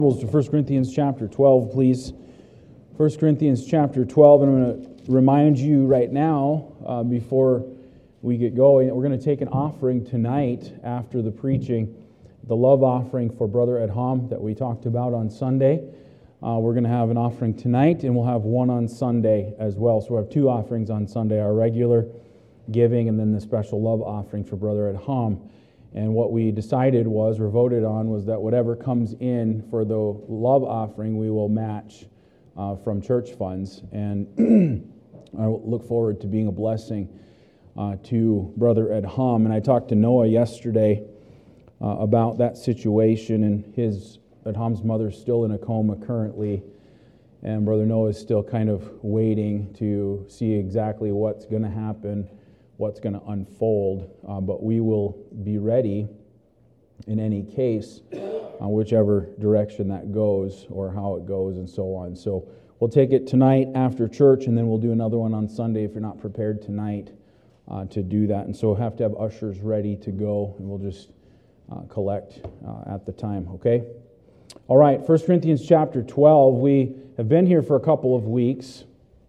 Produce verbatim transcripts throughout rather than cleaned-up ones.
To First Corinthians chapter twelve, please. First Corinthians chapter twelve, and I'm going to remind you right now, uh, before we get going, we're going to take an offering tonight after the preaching, the love offering for Brother Edham that we talked about on Sunday. Uh, we're going to have an offering tonight, and we'll have one on Sunday as well. So we have two offerings on Sunday, our regular giving and then the special love offering for Brother Edham. And what we decided was, or voted on, was that whatever comes in for the love offering, we will match uh, from church funds. And I look forward to being a blessing uh, to Brother Edham. And I talked to Noah yesterday uh, about that situation, and his Edham's mother's still in a coma currently, and Brother Noah is still kind of waiting to see exactly what's going to happen, what's going to unfold, uh, but we will be ready in any case, uh, whichever direction that goes or how it goes and so on. So we'll take it tonight after church, and then we'll do another one on Sunday if you're not prepared tonight uh, to do that. And so we'll have to have ushers ready to go, and we'll just uh, collect uh, at the time, okay? All right, First Corinthians chapter twelve. We have been here for a couple of weeks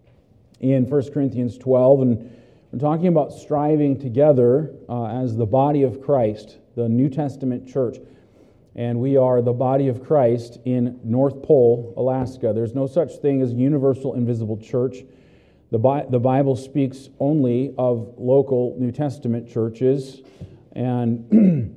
in First Corinthians twelve, and we're talking about striving together uh, as the body of Christ, the New Testament church. And we are the body of Christ in North Pole, Alaska. There's no such thing as universal invisible church. The, Bi- the Bible speaks only of local New Testament churches. And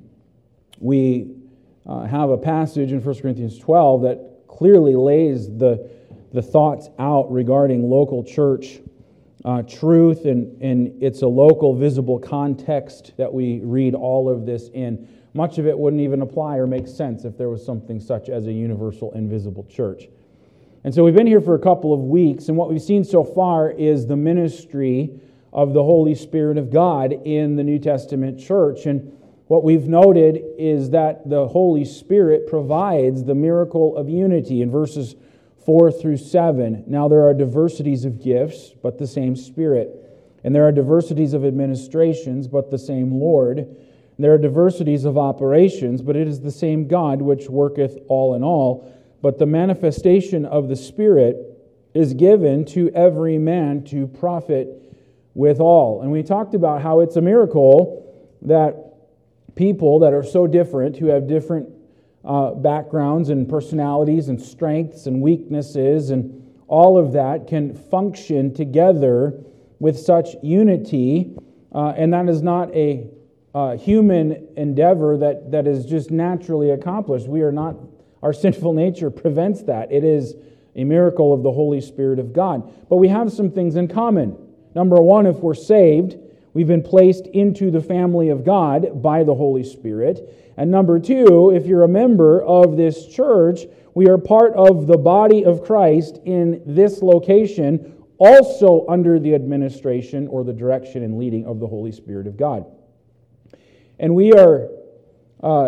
we uh, have a passage in First Corinthians twelve that clearly lays the, the thoughts out regarding local church Uh, truth, and, and it's a local, visible context that we read all of this in. Much of it wouldn't even apply or make sense if there was something such as a universal, invisible church. And so we've been here for a couple of weeks, and what we've seen so far is the ministry of the Holy Spirit of God in the New Testament church. And what we've noted is that the Holy Spirit provides the miracle of unity in verses four through seven. Now there are diversities of gifts, but the same Spirit. And there are diversities of administrations, but the same Lord. And there are diversities of operations, but it is the same God which worketh all in all. But the manifestation of the Spirit is given to every man to profit withal. And we talked about how it's a miracle that people that are so different, who have different Uh, backgrounds and personalities and strengths and weaknesses and all of that can function together with such unity, uh, and that is not a uh, human endeavor that, that is just naturally accomplished. We are not, our sinful nature prevents that. It is a miracle of the Holy Spirit of God. But we have some things in common. Number one, if we're saved, we've been placed into the family of God by the Holy Spirit. And number two, if you're a member of this church, we are part of the body of Christ in this location, also under the administration or the direction and leading of the Holy Spirit of God. And we are, uh,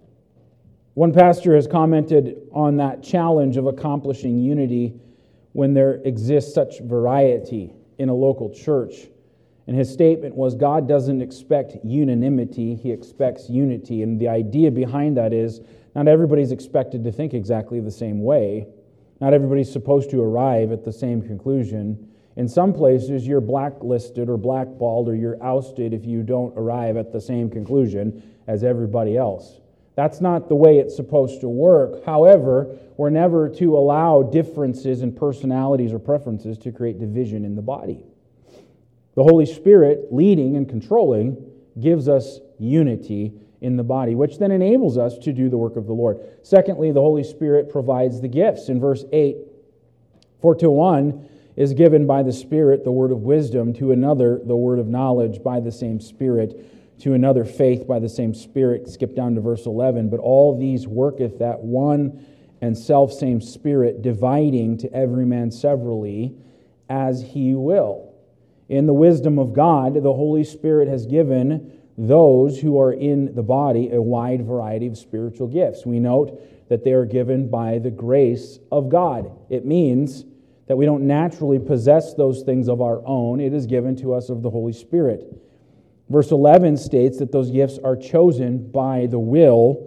one pastor has commented on that challenge of accomplishing unity when there exists such variety in a local church. And his statement was, God doesn't expect unanimity, He expects unity. And the idea behind that is, not everybody's expected to think exactly the same way. Not everybody's supposed to arrive at the same conclusion. In some places, you're blacklisted or blackballed or you're ousted if you don't arrive at the same conclusion as everybody else. That's not the way it's supposed to work. However, we're never to allow differences in personalities or preferences to create division in the body. The Holy Spirit, leading and controlling, gives us unity in the body, which then enables us to do the work of the Lord. Secondly, the Holy Spirit provides the gifts. In verse eight, for to one is given by the Spirit the word of wisdom, to another the word of knowledge by the same Spirit, to another faith by the same Spirit. Skip down to verse eleven. But all these worketh that one and selfsame Spirit, dividing to every man severally as He will. In the wisdom of God, the Holy Spirit has given those who are in the body a wide variety of spiritual gifts. We note that they are given by the grace of God. It means that we don't naturally possess those things of our own. It is given to us of the Holy Spirit. Verse eleven states that those gifts are chosen by the will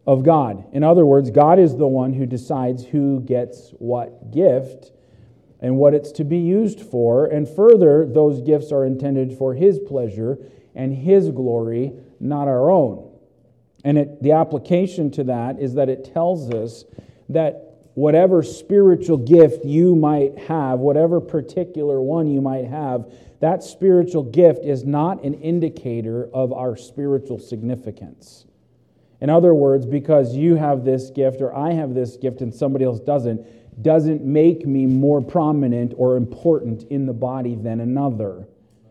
of God. In other words, God is the one who decides who gets what gift and what it's to be used for. And further, those gifts are intended for His pleasure and His glory, not our own. And it, the application to that is that it tells us that whatever spiritual gift you might have, whatever particular one you might have, that spiritual gift is not an indicator of our spiritual significance. In other words, because you have this gift or I have this gift and somebody else doesn't, doesn't make me more prominent or important in the body than another.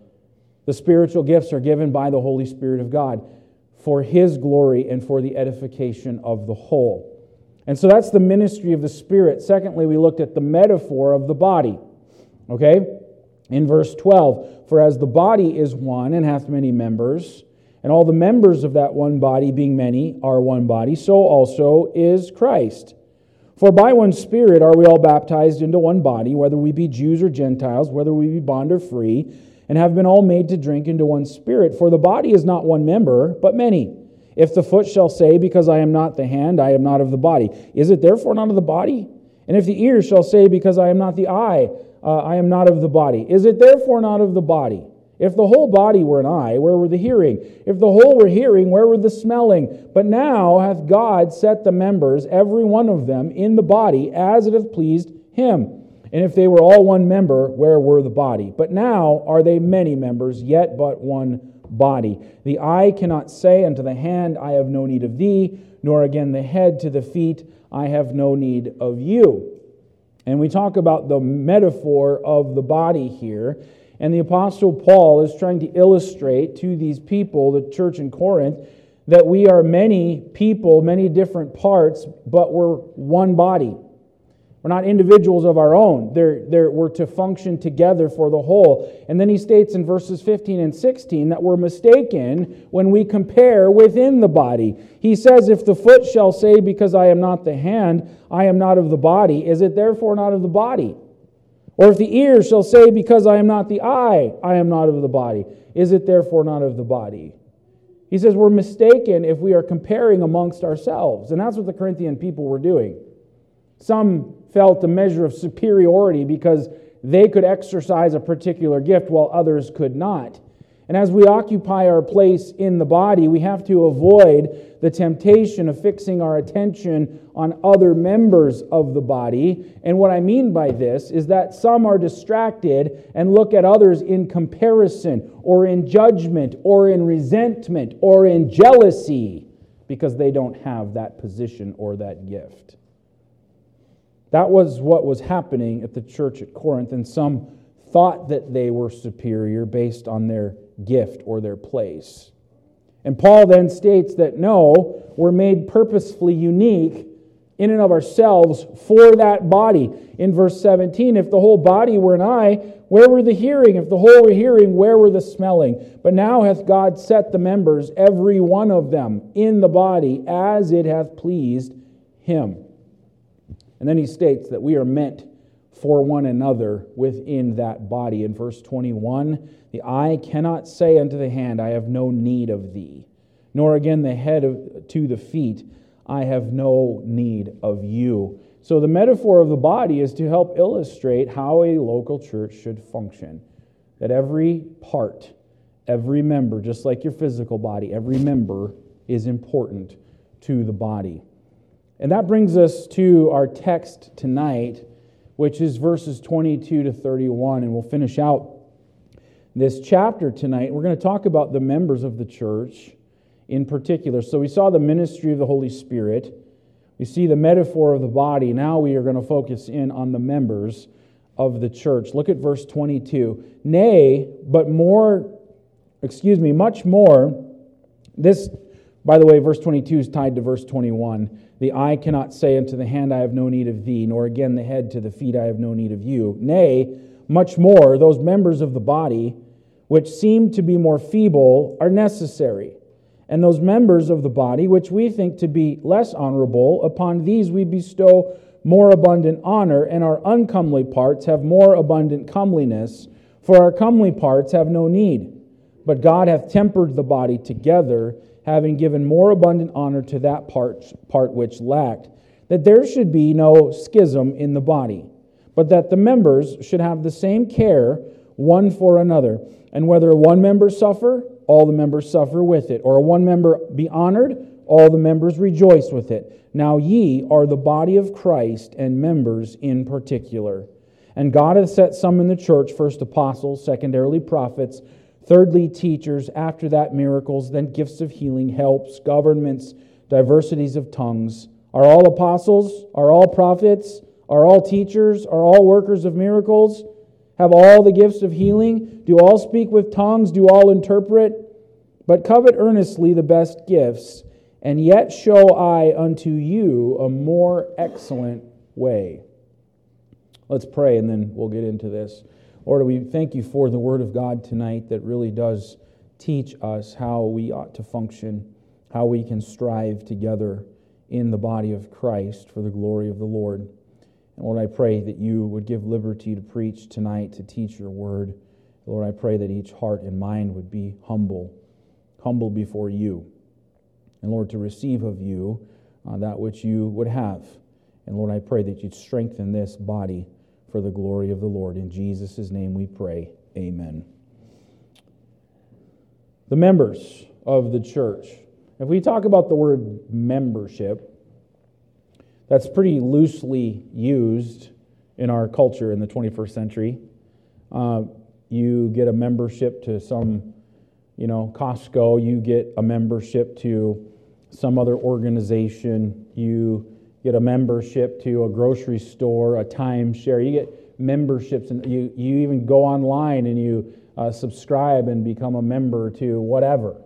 The spiritual gifts are given by the Holy Spirit of God for His glory and for the edification of the whole. And so that's the ministry of the Spirit. Secondly, we looked at the metaphor of the body. Okay? In verse twelve, for as the body is one and hath many members, and all the members of that one body, being many, are one body, so also is Christ. For by one Spirit are we all baptized into one body, whether we be Jews or Gentiles, whether we be bond or free, and have been all made to drink into one Spirit. For the body is not one member, but many. If the foot shall say, because I am not the hand, I am not of the body, is it therefore not of the body? And if the ear shall say, because I am not the eye, uh, I am not of the body, is it therefore not of the body? If the whole body were an eye, where were the hearing? If the whole were hearing, where were the smelling? But now hath God set the members, every one of them, in the body, as it hath pleased Him. And if they were all one member, where were the body? But now are they many members, yet but one body. The eye cannot say unto the hand, I have no need of thee, nor again the head to the feet, I have no need of you. And we talk about the metaphor of the body here. And the Apostle Paul is trying to illustrate to these people, the church in Corinth, that we are many people, many different parts, but we're one body. We're not individuals of our own. They're, they're, we're to function together for the whole. And then he states in verses fifteen and sixteen that we're mistaken when we compare within the body. He says, if the foot shall say, because I am not the hand, I am not of the body, is it therefore not of the body? Or if the ear shall say, because I am not the eye, I am not of the body, is it therefore not of the body? He says we're mistaken if we are comparing amongst ourselves. And that's what the Corinthian people were doing. Some felt a measure of superiority because they could exercise a particular gift while others could not. And as we occupy our place in the body, we have to avoid the temptation of fixing our attention on other members of the body. And what I mean by this is that some are distracted and look at others in comparison or in judgment or in resentment or in jealousy because they don't have that position or that gift. That was what was happening at the church at Corinth, and some thought that they were superior based on their gift or their place. And Paul then states that no, we're made purposefully unique in and of ourselves for that body. In verse seventeen, if the whole body were an eye, where were the hearing? If the whole were hearing, where were the smelling? But now hath God set the members, every one of them, in the body, as it hath pleased Him. And then he states that we are meant for one another within that body. In verse twenty-one, the eye cannot say unto the hand, I have no need of thee, nor again the head of, to the feet, I have no need of you. So the metaphor of the body is to help illustrate how a local church should function. That every part, every member, just like your physical body, every member is important to the body. And that brings us to our text tonight, which is verses twenty-two to thirty-one, and we'll finish out this chapter tonight. We're going to talk about the members of the church in particular. So we saw the ministry of the Holy Spirit. We see the metaphor of the body. Now we are going to focus in on the members of the church. Look at verse twenty-two. Nay, but more, excuse me, much more. This, by the way, verse twenty-two is tied to verse twenty-one. The eye cannot say unto the hand, I have no need of thee, nor again the head to the feet, I have no need of you. Nay, much more, those members of the body which seem to be more feeble are necessary. And those members of the body which we think to be less honorable, upon these we bestow more abundant honor, and our uncomely parts have more abundant comeliness, for our comely parts have no need. But God hath tempered the body together, having given more abundant honor to that part, part which lacked, that there should be no schism in the body, but that the members should have the same care one for another. And whether one member suffer, all the members suffer with it, or one member be honored, all the members rejoice with it. Now ye are the body of Christ, and members in particular. And God hath set some in the church, first apostles, secondarily prophets, thirdly teachers, after that miracles, then gifts of healing, helps, governments, diversities of tongues. Are all apostles? Are all prophets? Are all teachers? Are all workers of miracles? Have all the gifts of healing? Do all speak with tongues? Do all interpret? But covet earnestly the best gifts, and yet show I unto you a more excellent way. Let's pray, and then we'll get into this. Lord, we thank you for the Word of God tonight that really does teach us how we ought to function, how we can strive together in the body of Christ for the glory of the Lord. And Lord, I pray that you would give liberty to preach tonight, to teach your word. Lord, I pray that each heart and mind would be humble, humble before you. And Lord, to receive of you uh, that which you would have. And Lord, I pray that you'd strengthen this body for the glory of the Lord. In Jesus' name we pray. Amen. The members of the church. If we talk about the word membership, that's pretty loosely used in our culture in the twenty-first century. Uh, you get a membership to some, you know, Costco. You get a membership to some other organization. You get a membership to a grocery store, a timeshare. You get memberships, and you, you even go online and you uh, subscribe and become a member to whatever.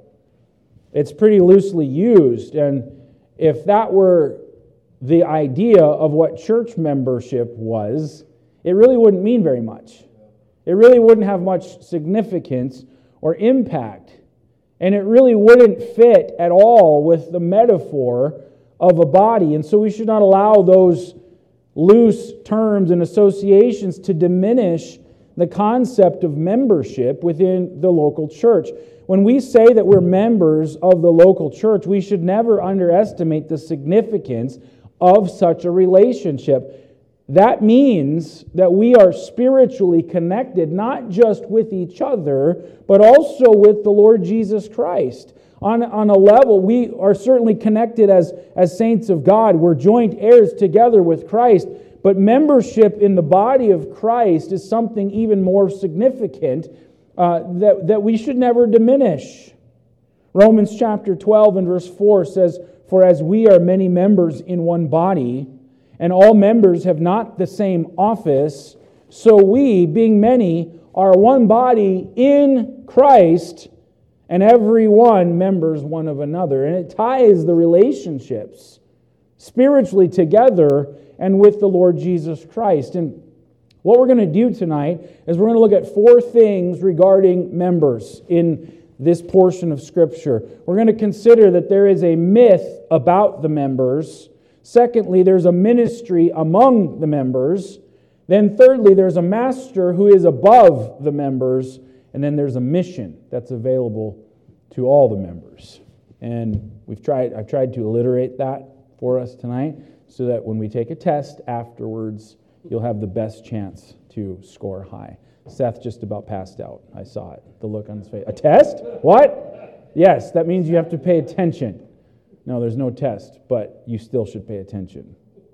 It's pretty loosely used, and if that were the idea of what church membership was, it really wouldn't mean very much. It really wouldn't have much significance or impact, and it really wouldn't fit at all with the metaphor of a body. And so we should not allow those loose terms and associations to diminish the concept of membership within the local church. When we say that we're members of the local church, we should never underestimate the significance of such a relationship. That means that we are spiritually connected, not just with each other, but also with the Lord Jesus Christ. On, on a level, we are certainly connected as, as saints of God. We're joint heirs together with Christ. But membership in the body of Christ is something even more significant uh, that, that we should never diminish. Romans chapter twelve and verse four says, "For as we are many members in one body, and all members have not the same office, so we, being many, are one body in Christ, and every one members one of another." And it ties the relationships spiritually together and with the Lord Jesus Christ. And what we're going to do tonight is we're going to look at four things regarding members in this portion of Scripture. We're going to consider that there is a myth about the members. Secondly, there's a ministry among the members. Then thirdly, there's a master who is above the members. And then there's a mission that's available to all the members. And we've tried, I've tried to alliterate that for us tonight so that when we take a test afterwards, you'll have the best chance to score high. Seth just about passed out. I saw it. The look on his face. A test? What? Yes, that means you have to pay attention. No, there's no test, but you still should pay attention.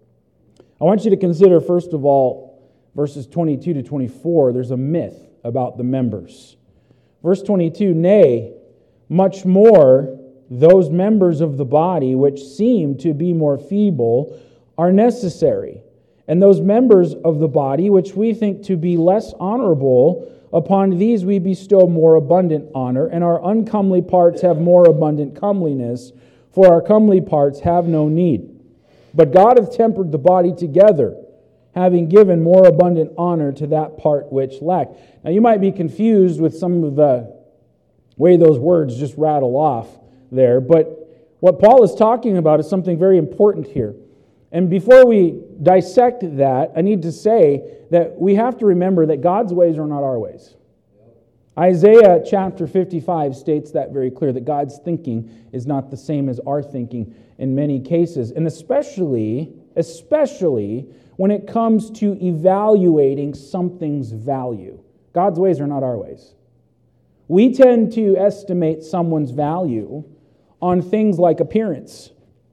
I want you to consider, first of all, verses twenty-two to twenty-four. There's a myth about the members. Verse twenty-two, "Nay, much more, those members of the body which seem to be more feeble are necessary. And those members of the body which we think to be less honorable, upon these we bestow more abundant honor, and our uncomely parts have more abundant comeliness, for our comely parts have no need. But God hath tempered the body together, having given more abundant honor to that part which lacked." Now you might be confused with some of the way those words just rattle off there, but what Paul is talking about is something very important here. And before we dissect that, I need to say that we have to remember that God's ways are not our ways. Isaiah chapter fifty-five states that very clear, that God's thinking is not the same as our thinking in many cases, and especially, especially when it comes to evaluating something's value. God's ways are not our ways. We tend to estimate someone's value on things like appearance.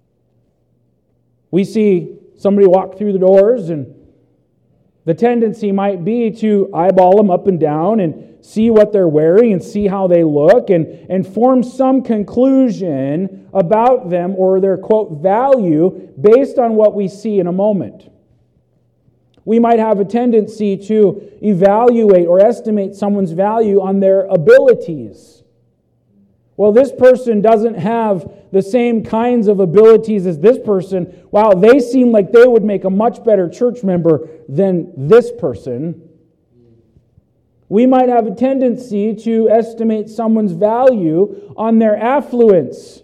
We see somebody walk through the doors, and the tendency might be to eyeball them up and down and see what they're wearing and see how they look and, and form some conclusion about them or their, quote, value based on what we see in a moment. We might have a tendency to evaluate or estimate someone's value on their abilities. Well, this person doesn't have the same kinds of abilities as this person. Wow, they seem like they would make a much better church member than this person. We might have a tendency to estimate someone's value on their affluence.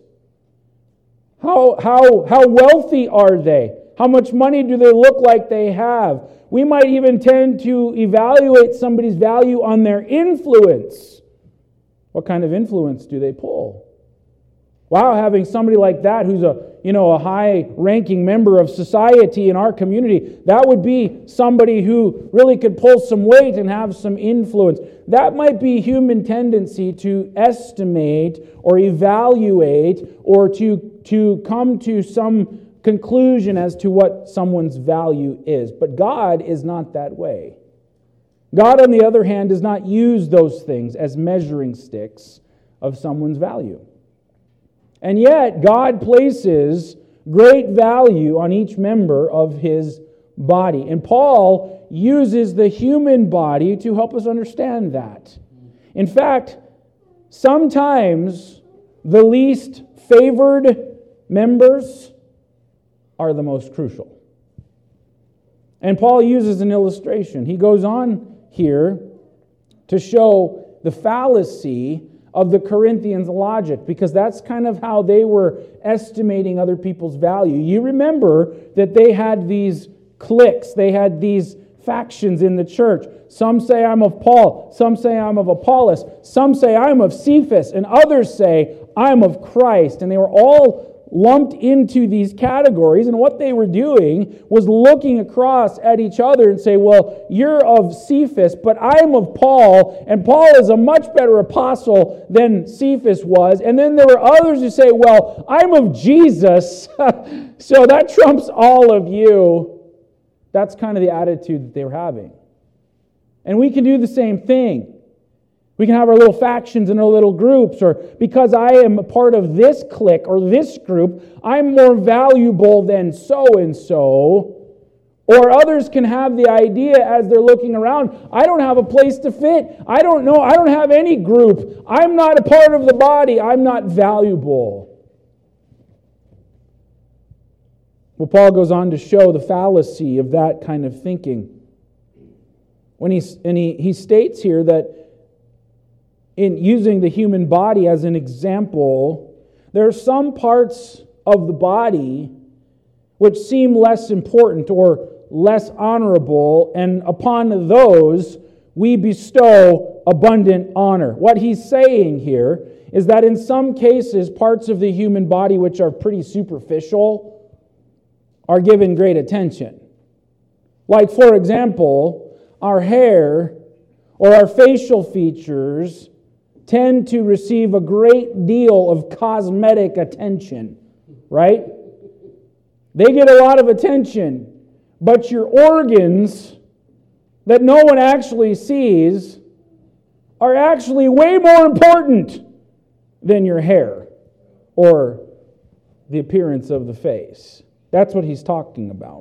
How, how, how wealthy are they? How much money do they look like they have? We might even tend to evaluate somebody's value on their influence. What kind of influence do they pull? Wow, having somebody like that who's a, you know, a high-ranking member of society in our community, that would be somebody who really could pull some weight and have some influence. That might be human tendency to estimate or evaluate or to, to come to some conclusion as to what someone's value is. But God is not that way. God, on the other hand, does not use those things as measuring sticks of someone's value. And yet, God places great value on each member of His body. And Paul uses the human body to help us understand that. In fact, sometimes the least favored members are the most crucial. And Paul uses an illustration. He goes on here to show the fallacy of the Corinthians' logic, because that's kind of how they were estimating other people's value. You remember that they had these cliques, they had these factions in the church. Some say I'm of Paul, some say I'm of Apollos, some say I'm of Cephas, and others say I'm of Christ. And they were all lumped into these categories, and what they were doing was looking across at each other and say, well, you're of Cephas, but I'm of Paul, and Paul is a much better apostle than Cephas was. And then there were others who say, well, I'm of Jesus, so that trumps all of you. That's kind of the attitude that they were having. And we can do the same thing. We can have our little factions and our little groups, or because I am a part of this clique or this group, I'm more valuable than so-and-so. Or others can have the idea as they're looking around, I don't have a place to fit. I don't know. I don't have any group. I'm not a part of the body. I'm not valuable. Well, Paul goes on to show the fallacy of that kind of thinking. When he, and he, he states here that in using the human body as an example, there are some parts of the body which seem less important or less honorable, and upon those we bestow abundant honor. What he's saying here is that in some cases, parts of the human body which are pretty superficial are given great attention. Like, for example, our hair or our facial features tend to receive a great deal of cosmetic attention, right? They get a lot of attention, but your organs that no one actually sees are actually way more important than your hair or the appearance of the face. That's what he's talking about.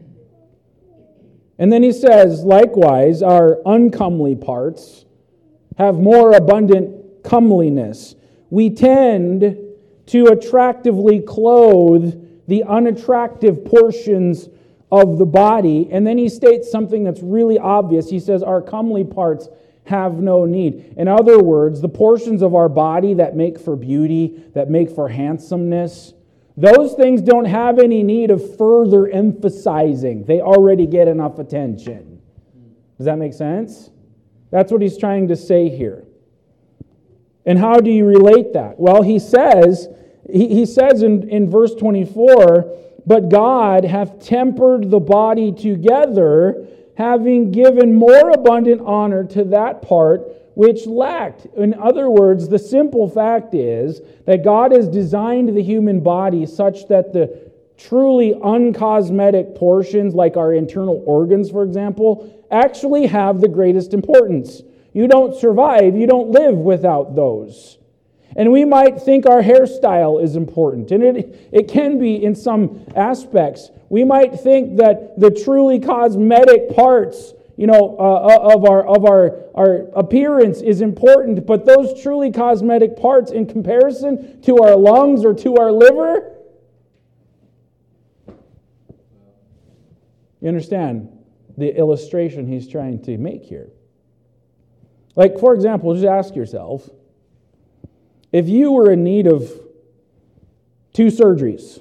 And then he says, likewise, our uncomely parts have more abundant comeliness. We tend to attractively clothe the unattractive portions of the body. And then he states something that's really obvious. He says, our comely parts have no need. In other words, the portions of our body that make for beauty, that make for handsomeness, those things don't have any need of further emphasizing. They already get enough attention. Does that make sense? That's what he's trying to say here. And how do you relate that? Well, he says, he, he says in, in verse twenty-four, but God hath tempered the body together, having given more abundant honor to that part which lacked. In other words, the simple fact is that God has designed the human body such that the truly uncosmetic portions, like our internal organs, for example, actually have the greatest importance. You don't survive, you don't live without those. And we might think our hairstyle is important, and it, it can be in some aspects. We might think that the truly cosmetic parts, you know, uh, of our of our, our appearance is important, but those truly cosmetic parts in comparison to our lungs or to our liver, you understand the illustration he's trying to make here. Like, for example, just ask yourself, if you were in need of two surgeries,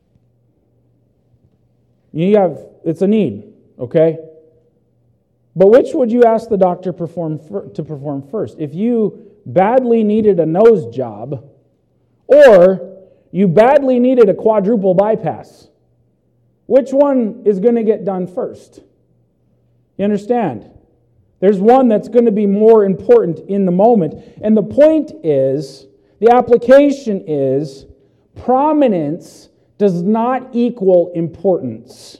you have, it's a need, okay? But which would you ask the doctor perform for, to perform first? If you badly needed a nose job, or you badly needed a quadruple bypass, which one is going to get done first? You understand? There's one that's going to be more important in the moment. And the point is, the application is, prominence does not equal importance.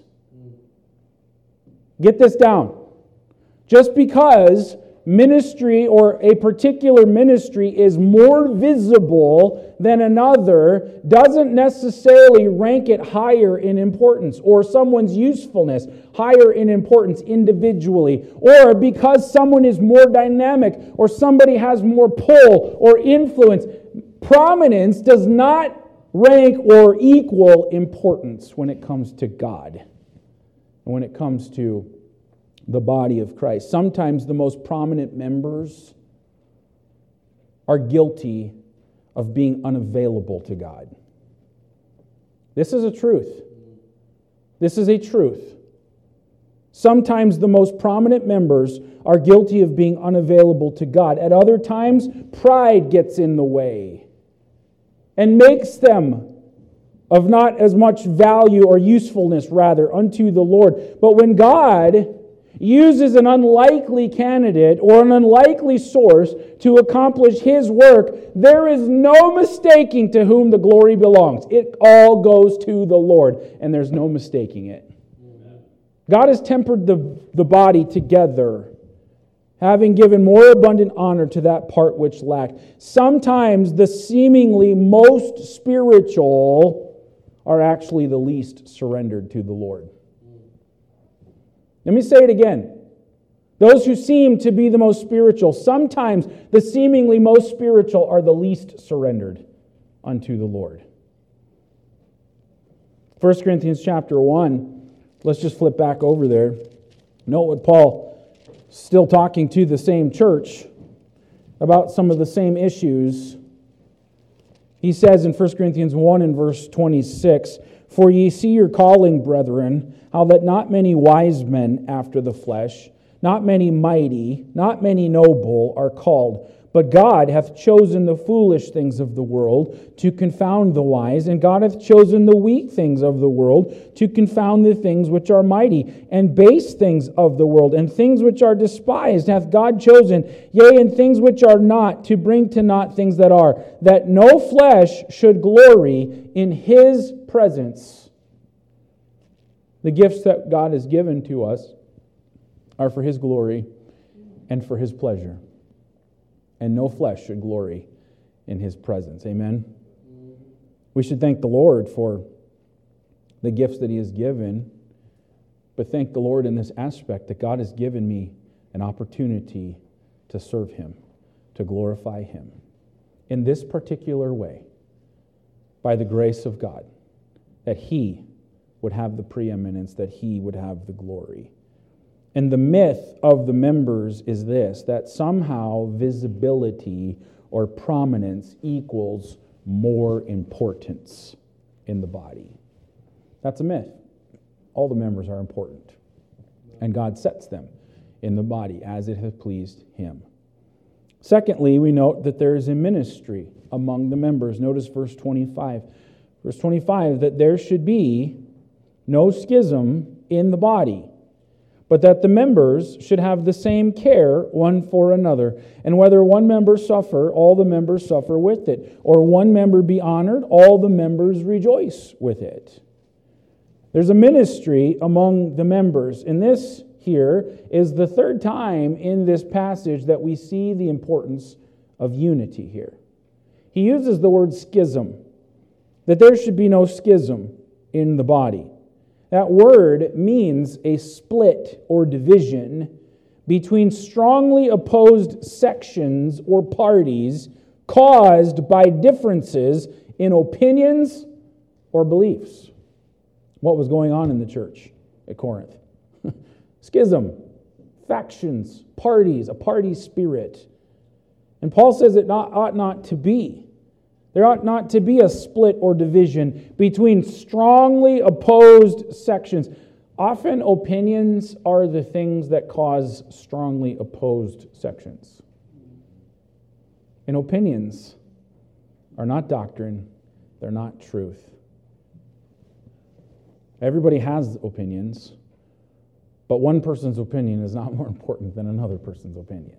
Get this down. Just because ministry or a particular ministry is more visible than another doesn't necessarily rank it higher in importance, or someone's usefulness higher in importance individually, or because someone is more dynamic or somebody has more pull or influence. Prominence does not rank or equal importance when it comes to God and when it comes to the body of Christ. Sometimes the most prominent members are guilty of being unavailable to God. This is a truth. This is a truth. Sometimes the most prominent members are guilty of being unavailable to God. At other times, pride gets in the way and makes them of not as much value or usefulness, rather, unto the Lord. But when God uses an unlikely candidate or an unlikely source to accomplish His work, there is no mistaking to whom the glory belongs. It all goes to the Lord, and there's no mistaking it. Amen. God has tempered the, the body together, having given more abundant honor to that part which lacked. Sometimes the seemingly most spiritual are actually the least surrendered to the Lord. Let me say it again. Those who seem to be the most spiritual, sometimes the seemingly most spiritual are the least surrendered unto the Lord. First Corinthians chapter one, let's just flip back over there. Note what Paul, still talking to the same church about some of the same issues. He says in First Corinthians one and verse twenty-six, "For ye see your calling, brethren, how that not many wise men after the flesh, not many mighty, not many noble are called. But God hath chosen the foolish things of the world to confound the wise, and God hath chosen the weak things of the world to confound the things which are mighty, and base things of the world, and things which are despised hath God chosen, yea, and things which are not, to bring to naught things that are, that no flesh should glory in His presence." The gifts that God has given to us are for His glory and for His pleasure. And no flesh should glory in His presence. Amen? We should thank the Lord for the gifts that He has given, but thank the Lord in this aspect that God has given me an opportunity to serve Him, to glorify Him in this particular way, by the grace of God, that He would have the preeminence, that He would have the glory. And the myth of the members is this, that somehow visibility or prominence equals more importance in the body. That's a myth. All the members are important. And God sets them in the body as it hath pleased Him. Secondly, we note that there is a ministry among the members. Notice verse twenty-five. Verse twenty-five, that there should be no schism in the body, but that the members should have the same care one for another. And whether one member suffer, all the members suffer with it. Or one member be honored, all the members rejoice with it. There's a ministry among the members. And this here is the third time in this passage that we see the importance of unity here. He uses the word schism, that there should be no schism in the body. That word means a split or division between strongly opposed sections or parties caused by differences in opinions or beliefs. What was going on in the church at Corinth? Schism, factions, parties, a party spirit. And Paul says it not, ought not to be. There ought not to be a split or division between strongly opposed sections. Often opinions are the things that cause strongly opposed sections. And opinions are not doctrine, they're not truth. Everybody has opinions, but one person's opinion is not more important than another person's opinion.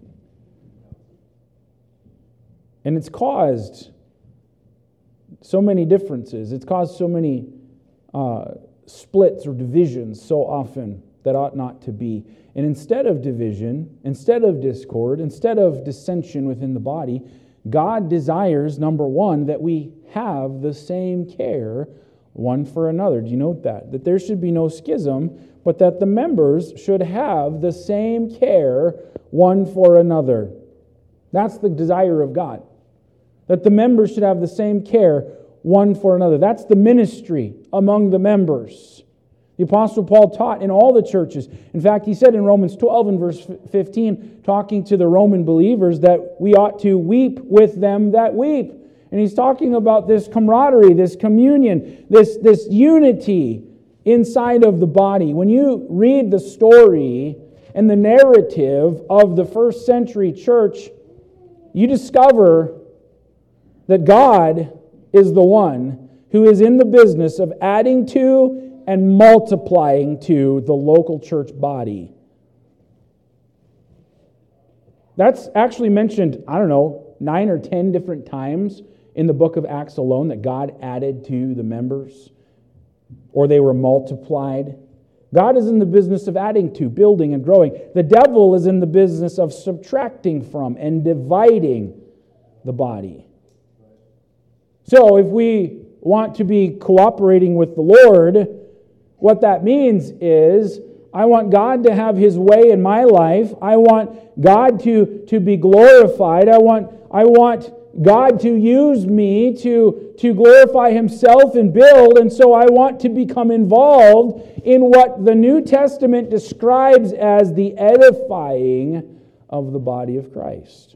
And it's caused so many differences. It's caused so many uh, splits or divisions so often that ought not to be. And instead of division, instead of discord, instead of dissension within the body, God desires, number one, that we have the same care one for another. Do you note that? That there should be no schism, but that the members should have the same care one for another. That's the desire of God. That the members should have the same care one for another. That's the ministry among the members. The Apostle Paul taught in all the churches. In fact, he said in Romans twelve and verse fifteen, talking to the Roman believers, that we ought to weep with them that weep. And he's talking about this camaraderie, this communion, this, this unity inside of the body. When you read the story and the narrative of the first century church, you discover that God is the one who is in the business of adding to and multiplying to the local church body. That's actually mentioned, I don't know, nine or ten different times in the book of Acts alone, that God added to the members, or they were multiplied. God is in the business of adding to, building and growing. The devil is in the business of subtracting from and dividing the body. So if we want to be cooperating with the Lord, what that means is I want God to have His way in my life. I want God to, to be glorified. I want, I want God to use me to, to glorify Himself and build. And so I want to become involved in what the New Testament describes as the edifying of the body of Christ.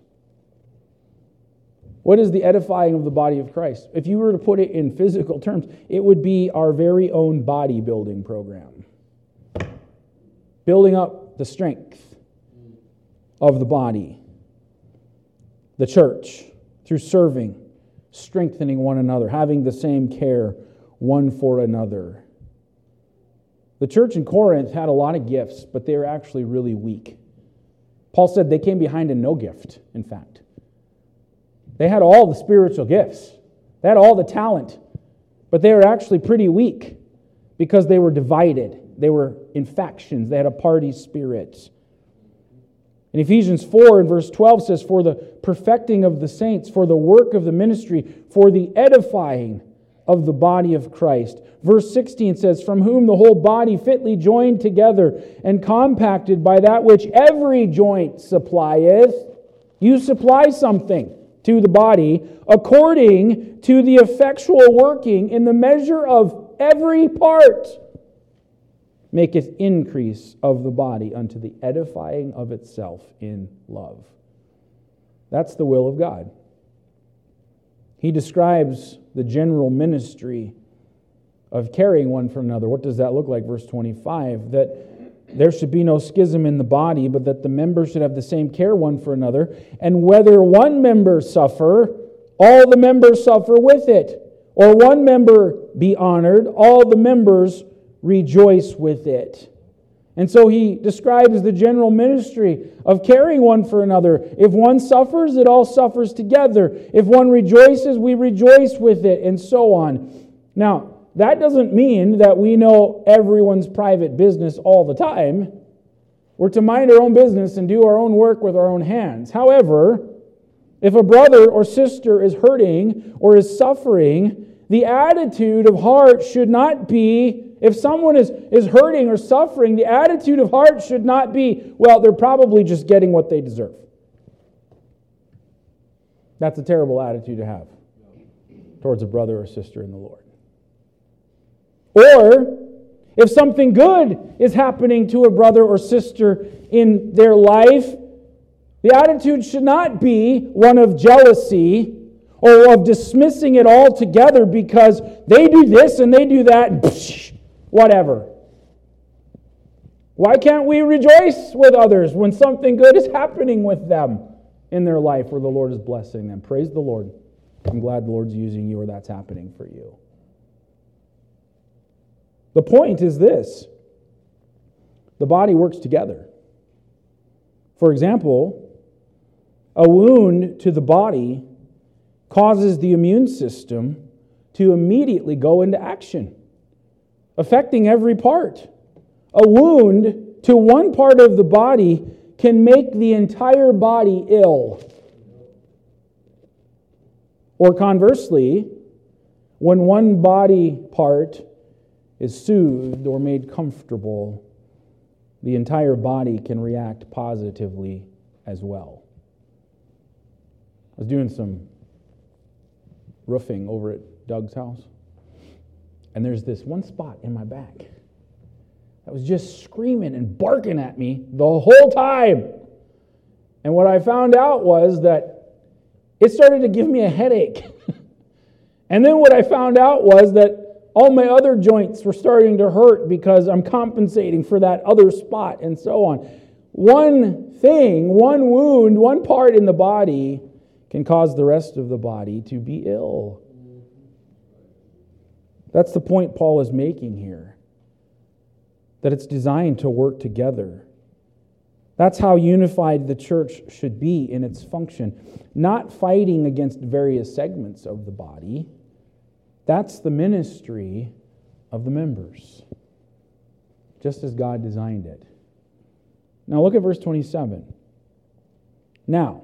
What is the edifying of the body of Christ? If you were to put it in physical terms, it would be our very own bodybuilding program. Building up the strength of the body, the church, through serving, strengthening one another, having the same care one for another. The church in Corinth had a lot of gifts, but they were actually really weak. Paul said they came behind in no gift, in fact. They had all the spiritual gifts. They had all the talent. But they were actually pretty weak because they were divided. They were in factions. They had a party spirit. In Ephesians four and verse twelve says, for the perfecting of the saints, for the work of the ministry, for the edifying of the body of Christ. Verse sixteen says, from whom the whole body fitly joined together and compacted by that which every joint supplieth. You supply something to the body, according to the effectual working in the measure of every part, maketh increase of the body unto the edifying of itself in love. That's the will of God. He describes the general ministry of caring one for another. What does that look like? Verse twenty-five, that there should be no schism in the body, but that the members should have the same care one for another. And whether one member suffer, all the members suffer with it. Or one member be honored, all the members rejoice with it. And so he describes the general ministry of caring one for another. If one suffers, it all suffers together. If one rejoices, we rejoice with it, and so on. Now, that doesn't mean that we know everyone's private business all the time. We're to mind our own business and do our own work with our own hands. However, if a brother or sister is hurting or is suffering, the attitude of heart should not be, if someone is, is hurting or suffering, the attitude of heart should not be, well, they're probably just getting what they deserve. That's a terrible attitude to have towards a brother or sister in the Lord. Or, if something good is happening to a brother or sister in their life, the attitude should not be one of jealousy or of dismissing it all together because they do this and they do that, and psh, whatever. Why can't we rejoice with others when something good is happening with them in their life where the Lord is blessing them? Praise the Lord. I'm glad the Lord's using you or that's happening for you. The point is this: the body works together. For example, a wound to the body causes the immune system to immediately go into action, affecting every part. A wound to one part of the body can make the entire body ill. Or conversely, when one body part is soothed or made comfortable, the entire body can react positively as well. I was doing some roofing over at Doug's house, and there's this one spot in my back that was just screaming and barking at me the whole time. And what I found out was that it started to give me a headache. And then what I found out was that all my other joints were starting to hurt because I'm compensating for that other spot and so on. One thing, one wound, one part in the body can cause the rest of the body to be ill. That's the point Paul is making here. That it's designed to work together. That's how unified the church should be in its function. Not fighting against various segments of the body. That's the ministry of the members, just as God designed it. Now look at verse twenty-seven. Now,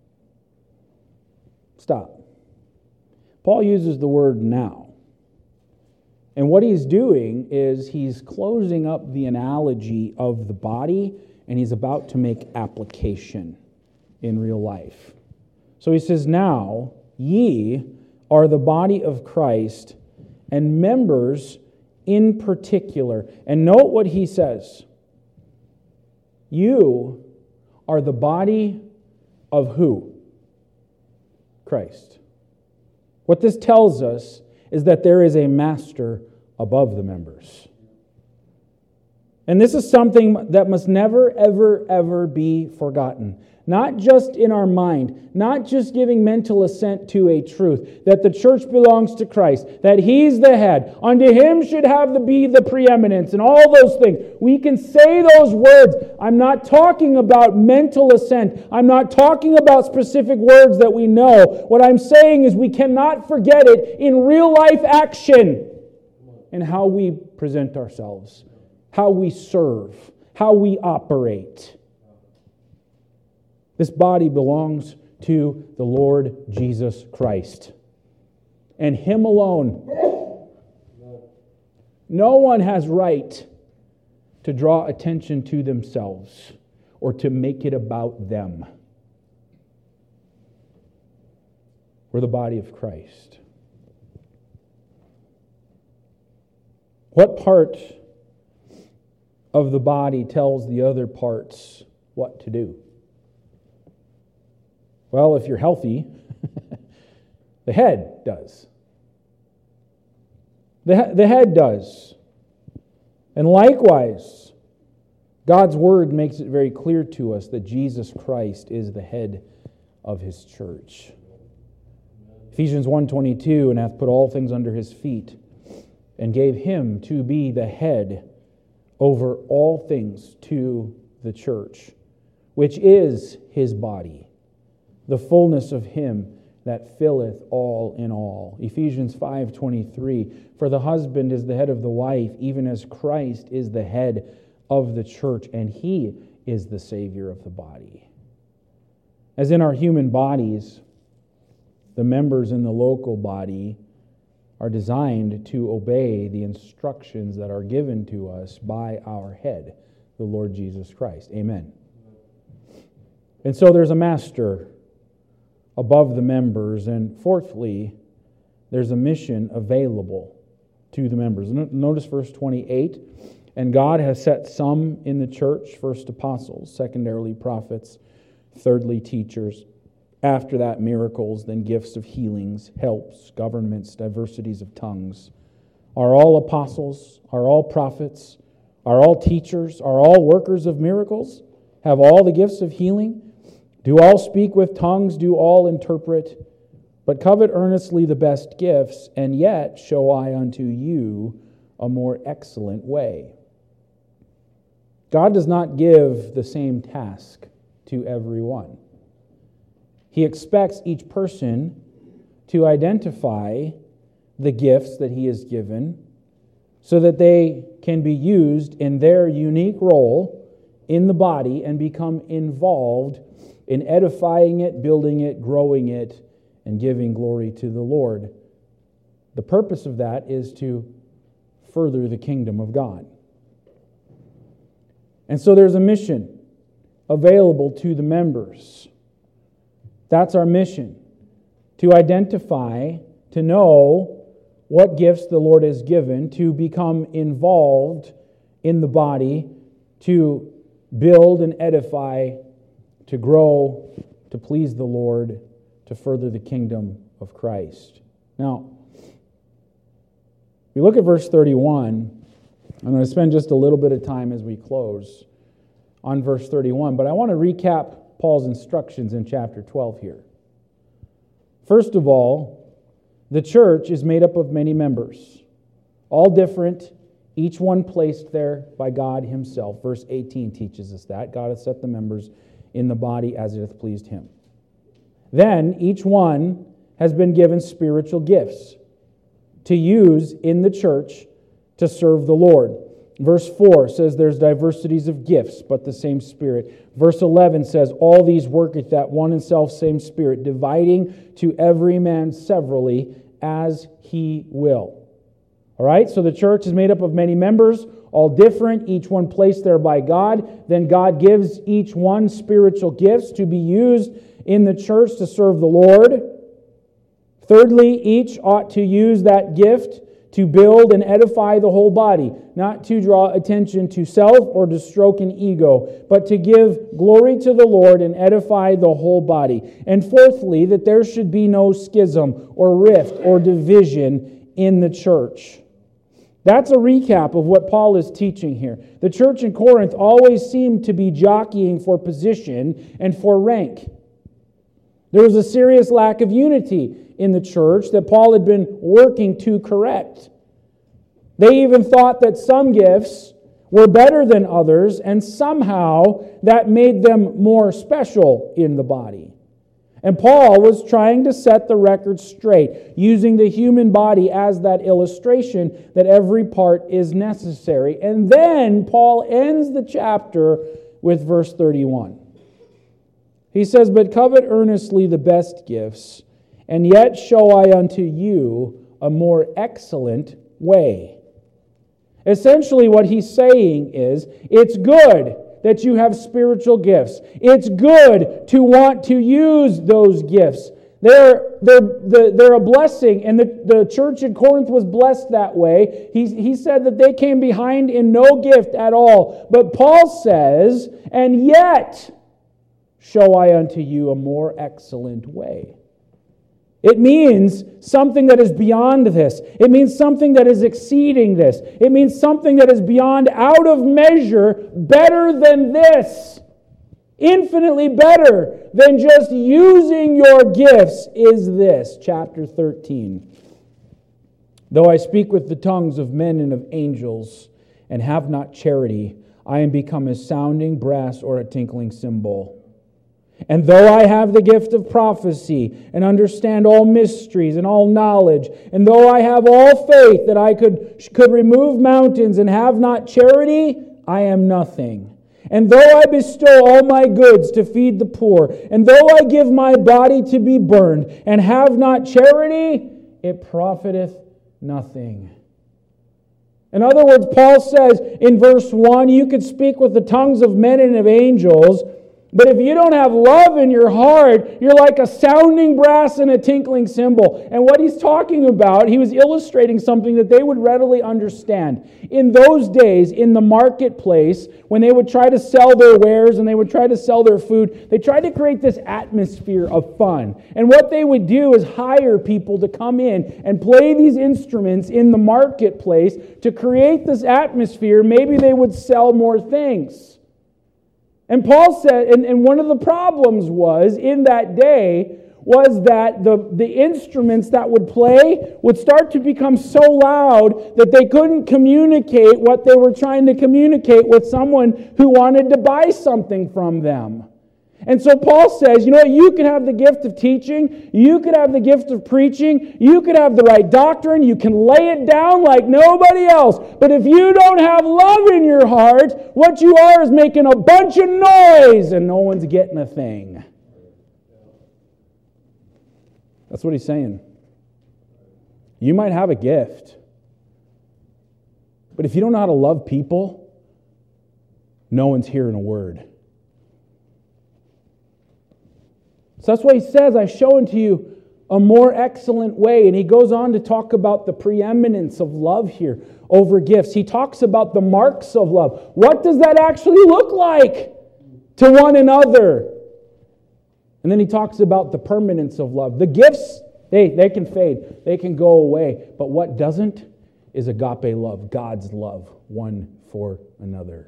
stop. Paul uses the word now. And what he's doing is he's closing up the analogy of the body, and he's about to make application in real life. So he says, now ye are the body of Christ, and members in particular. And note what he says. You are the body of who? Christ. What this tells us is that there is a master above the members. And this is something that must never, ever, ever be forgotten. Not just in our mind, not just giving mental assent to a truth, that the church belongs to Christ, that He's the head, unto Him should have to be the preeminence, and all those things. We can say those words. I'm not talking about mental assent. I'm not talking about specific words that we know. What I'm saying is we cannot forget it in real life action in how we present ourselves, how we serve, how we operate. This body belongs to the Lord Jesus Christ. And Him alone. No one has right to draw attention to themselves or to make it about them. We're the body of Christ. What part of the body tells the other parts what to do? Well, if you're healthy, the head does. The, the head does. And likewise, God's Word makes it very clear to us that Jesus Christ is the head of His church. Ephesians one twenty-two, and hath put all things under His feet, and gave Him to be the head over all things to the church, which is His body, the fullness of Him that filleth all in all. Ephesians five twenty-three, for the husband is the head of the wife, even as Christ is the head of the church, and He is the Savior of the body. As in our human bodies, the members in the local body are designed to obey the instructions that are given to us by our head, the Lord Jesus Christ. Amen. And so there's a master above the members, and fourthly, there's a mission available to the members. Notice verse twenty-eight, and God has set some in the church, first apostles, secondarily prophets, thirdly teachers, after that miracles, then gifts of healings, helps, governments, diversities of tongues. Are all apostles? Are all prophets? Are all teachers? Are all workers of miracles? Have all the gifts of healing? Do all speak with tongues? Do all interpret? But covet earnestly the best gifts, and yet show I unto you a more excellent way. God does not give the same task to everyone. He expects each person to identify the gifts that He has given so that they can be used in their unique role in the body and become involved in edifying it, building it, growing it, and giving glory to the Lord. The purpose of that is to further the kingdom of God. And so there's a mission available to the members. That's our mission, to identify, to know what gifts the Lord has given, to become involved in the body, to build and edify, to grow, to please the Lord, to further the kingdom of Christ. Now, we look at verse thirty-one. I'm going to spend just a little bit of time as we close on verse thirty-one, but I want to recap Paul's instructions in chapter twelve here. First of all, the church is made up of many members, all different, each one placed there by God Himself. Verse eighteen teaches us that. God hath set the members in the body as it hath pleased Him. Then each one has been given spiritual gifts to use in the church to serve the Lord. Verse four says there's diversities of gifts, but the same Spirit. Verse eleven says, all these worketh that one and self same Spirit, dividing to every man severally as He will. All right, so the church is made up of many members, all different, each one placed there by God. Then God gives each one spiritual gifts to be used in the church to serve the Lord. Thirdly, each ought to use that gift to build and edify the whole body, not to draw attention to self or to stroke an ego, but to give glory to the Lord and edify the whole body. And fourthly, that there should be no schism or rift or division in the church. That's a recap of what Paul is teaching here. The church in Corinth always seemed to be jockeying for position and for rank. There was a serious lack of unity in the church that Paul had been working to correct. They even thought that some gifts were better than others, and somehow that made them more special in the body. And Paul was trying to set the record straight, using the human body as that illustration that every part is necessary. And then Paul ends the chapter with verse thirty-one. He says, but covet earnestly the best gifts, and yet show I unto you a more excellent way. Essentially what he's saying is, it's good that you have spiritual gifts. It's good to want to use those gifts. They're, they're, they're a blessing, and the, the church in Corinth was blessed that way. He, he said that they came behind in no gift at all. But Paul says, and yet show I unto you a more excellent way. It means something that is beyond this. It means something that is exceeding this. It means something that is beyond, out of measure, better than this. Infinitely better than just using your gifts is this. Chapter thirteen. Though I speak with the tongues of men and of angels and have not charity, I am become as sounding brass or a tinkling cymbal. And though I have the gift of prophecy and understand all mysteries and all knowledge, and though I have all faith that I could, could remove mountains and have not charity, I am nothing. And though I bestow all my goods to feed the poor, and though I give my body to be burned and have not charity, it profiteth nothing. In other words, Paul says in verse one, you could speak with the tongues of men and of angels, but if you don't have love in your heart, you're like a sounding brass and a tinkling cymbal. And what he's talking about, he was illustrating something that they would readily understand. In those days, in the marketplace, when they would try to sell their wares and they would try to sell their food, they tried to create this atmosphere of fun. And what they would do is hire people to come in and play these instruments in the marketplace to create this atmosphere. Maybe they would sell more things. And Paul said, and, and one of the problems was, in that day, was that the, the instruments that would play would start to become so loud that they couldn't communicate what they were trying to communicate with someone who wanted to buy something from them. And so Paul says, you know what, you could have the gift of teaching, you could have the gift of preaching, you could have the right doctrine, you can lay it down like nobody else. But if you don't have love in your heart, what you are is making a bunch of noise and no one's getting a thing. That's what he's saying. You might have a gift, but if you don't know how to love people, no one's hearing a word. So that's why he says, I show unto you a more excellent way. And he goes on to talk about the preeminence of love here over gifts. He talks about the marks of love. What does that actually look like to one another? And then he talks about the permanence of love. The gifts, they, they can fade. They can go away. But what doesn't is agape love, God's love, one for another.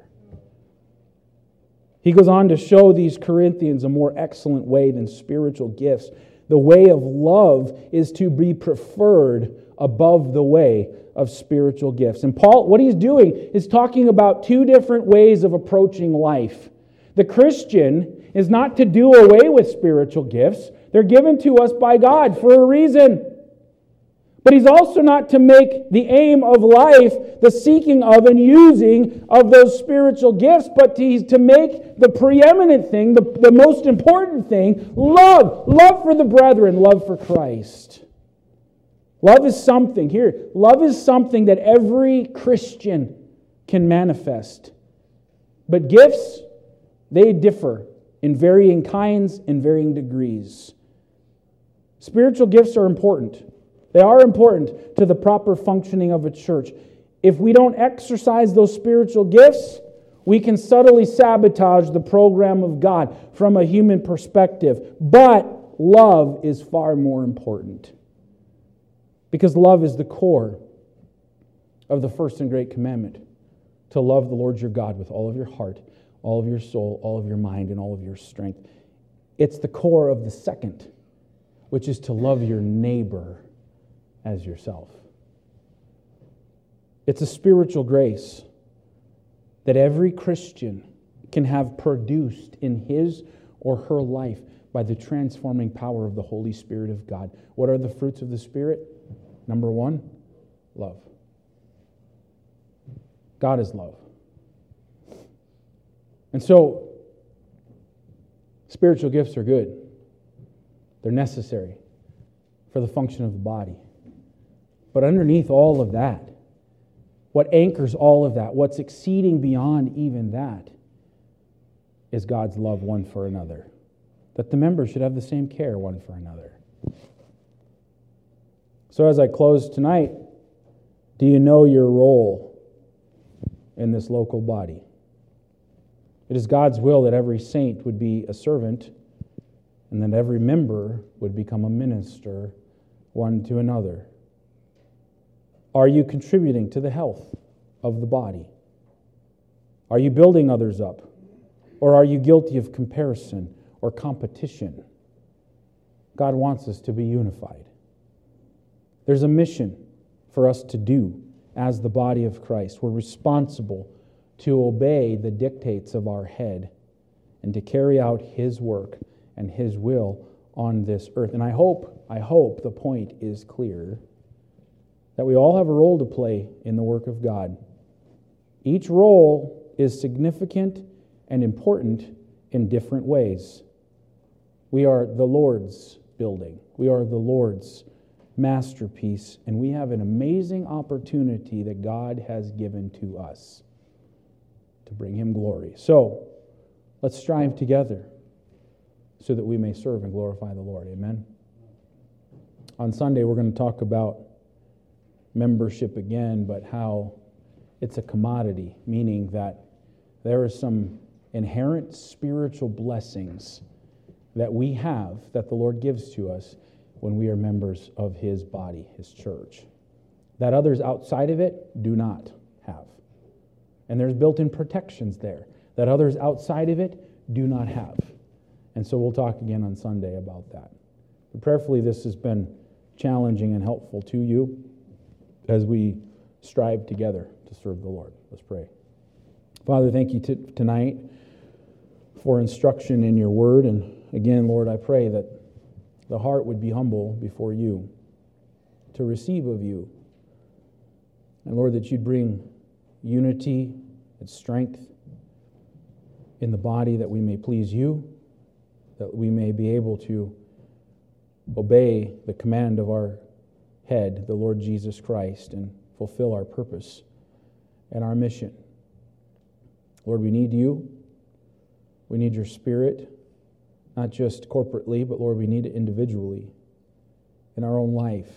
He goes on to show these Corinthians a more excellent way than spiritual gifts. The way of love is to be preferred above the way of spiritual gifts. And Paul, what he's doing is talking about two different ways of approaching life. The Christian is not to do away with spiritual gifts. They're given to us by God for a reason. But he's also not to make the aim of life the seeking of and using of those spiritual gifts, but to, to make the preeminent thing, the, the most important thing, love. Love for the brethren, love for Christ. Love is something, here, love is something that every Christian can manifest. But gifts, they differ in varying kinds and varying degrees. Spiritual gifts are important. They are important to the proper functioning of a church. If we don't exercise those spiritual gifts, we can subtly sabotage the program of God from a human perspective. But love is far more important. Because love is the core of the first and great commandment. To love the Lord your God with all of your heart, all of your soul, all of your mind, and all of your strength. It's the core of the second, which is to love your neighbor as yourself. It's a spiritual grace that every Christian can have produced in his or her life by the transforming power of the Holy Spirit of God. What are the fruits of the Spirit? Number one, love. God is love. And so, spiritual gifts are good. They're necessary for the function of the body. But underneath all of that, what anchors all of that, what's exceeding beyond even that, is God's love one for another. That the members should have the same care one for another. So as I close tonight, do you know your role in this local body? It is God's will that every saint would be a servant and that every member would become a minister one to another? Are you contributing to the health of the body? Are you building others up? Or are you guilty of comparison or competition? God wants us to be unified. There's a mission for us to do as the body of Christ. We're responsible to obey the dictates of our head and to carry out His work and His will on this earth. And I hope, I hope the point is clear that we all have a role to play in the work of God. Each role is significant and important in different ways. We are the Lord's building. We are the Lord's masterpiece, and we have an amazing opportunity that God has given to us to bring Him glory. So, let's strive together so that we may serve and glorify the Lord. Amen. On Sunday, we're going to talk about membership again, but how it's a commodity, meaning that there are some inherent spiritual blessings that we have, that the Lord gives to us when we are members of His body, His church, that others outside of it do not have. And there's built-in protections there that others outside of it do not have. And so we'll talk again on Sunday about that. But prayerfully, this has been challenging and helpful to you as we strive together to serve the Lord. Let's pray. Father, thank you t- tonight for instruction in your word. And again, Lord, I pray that the heart would be humble before you to receive of you. And Lord, that you'd bring unity and strength in the body, that we may please you, that we may be able to obey the command of our head, the Lord Jesus Christ, and fulfill our purpose and our mission. Lord, we need you. We need your Spirit, not just corporately, but Lord, we need it individually in our own life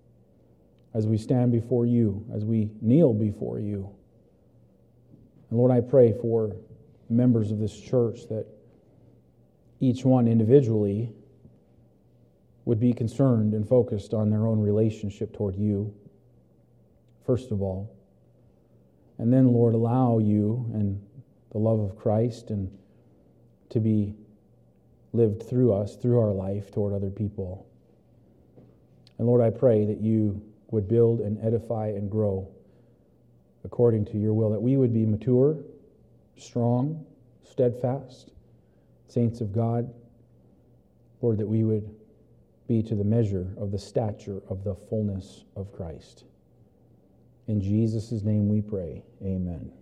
as we stand before you, as we kneel before you. And Lord, I pray for members of this church that each one individually would be concerned and focused on their own relationship toward you, first of all. And then, Lord, allow you and the love of Christ and to be lived through us, through our life, toward other people. And Lord, I pray that you would build and edify and grow according to your will, that we would be mature, strong, steadfast, saints of God. Lord, that we would be to the measure of the stature of the fullness of Christ. In Jesus' name we pray. Amen.